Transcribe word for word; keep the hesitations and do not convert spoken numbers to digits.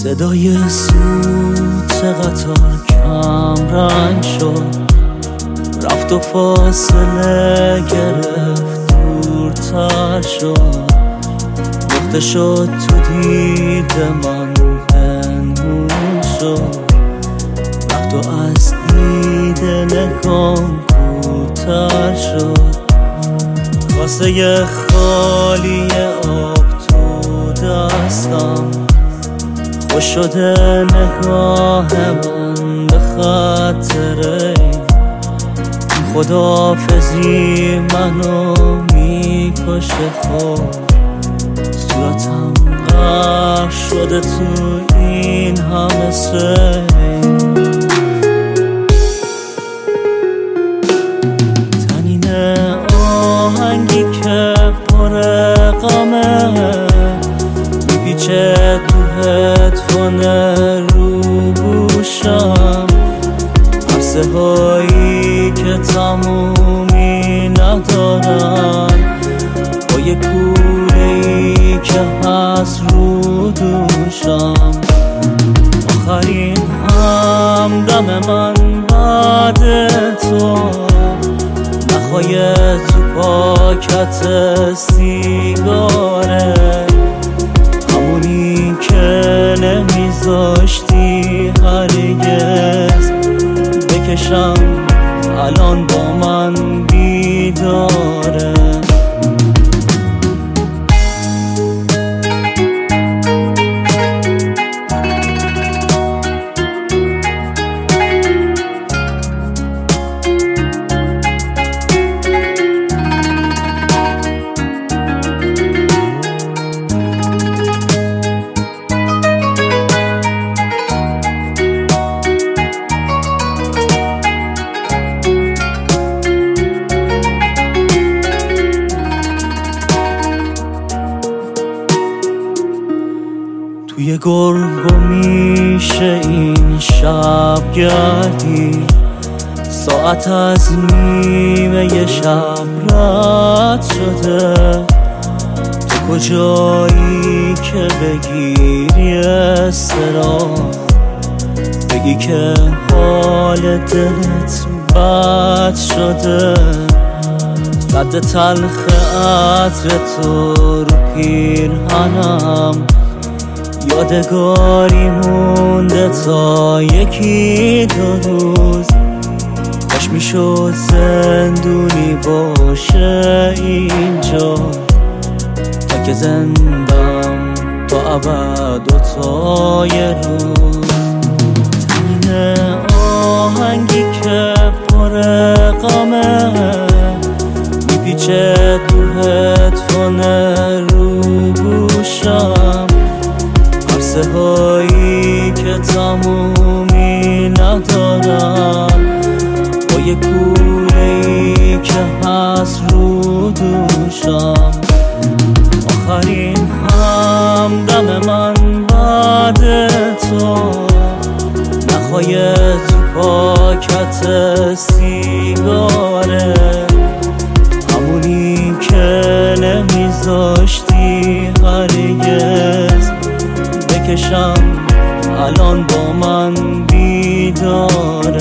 صدای سوت قطار کم رنگ شد، رفت و فاصله گرفت، دورتر شد، نقطه شد تو دید من، پنهون شد، رفت و از دید نگام کوتر شد. کاسه خالی آب تو دستم، خوش شده نگاه من به خاطر خداحافظی منو میکشه. خود صورتم غرق شده تو این همه سیل، تنین آهنگی که پر غمه میپیچه تو هدفون رو گوشم، عرصه هایی که تمومی ندارن، با یه کوره ای که هست رو دوشم. آخرین همدم من بعد تو، نخوای تو پاکت سیگاره، همونی که نمیذاشتی هرگز بکشم، الان با من بیداره. توی گرگ و میشه این شب گردی، ساعت از نیمه شب رد شده، تو کجایی که بگیری استراحت، بگی که حال دلت بد شده، رد تلخ عطر تو رو پیرهنم، یادگاری مونده تا یکی دو روز، کاش میشد زندونی باشه اینجا، تا که زندم تا ابد و تا یه روز. تنین آهنگی که پر غمه میپیچه تو هدفون رو گوشم، عرصه هایی که تمومی ندارن، با یه کوره ای که هست رو دوشم. آخرین همدم من بعد تو، نخوای تو پاکت سیگاره، همونی که نمیذاشتی هرگز بکشم، الان با من بیداره.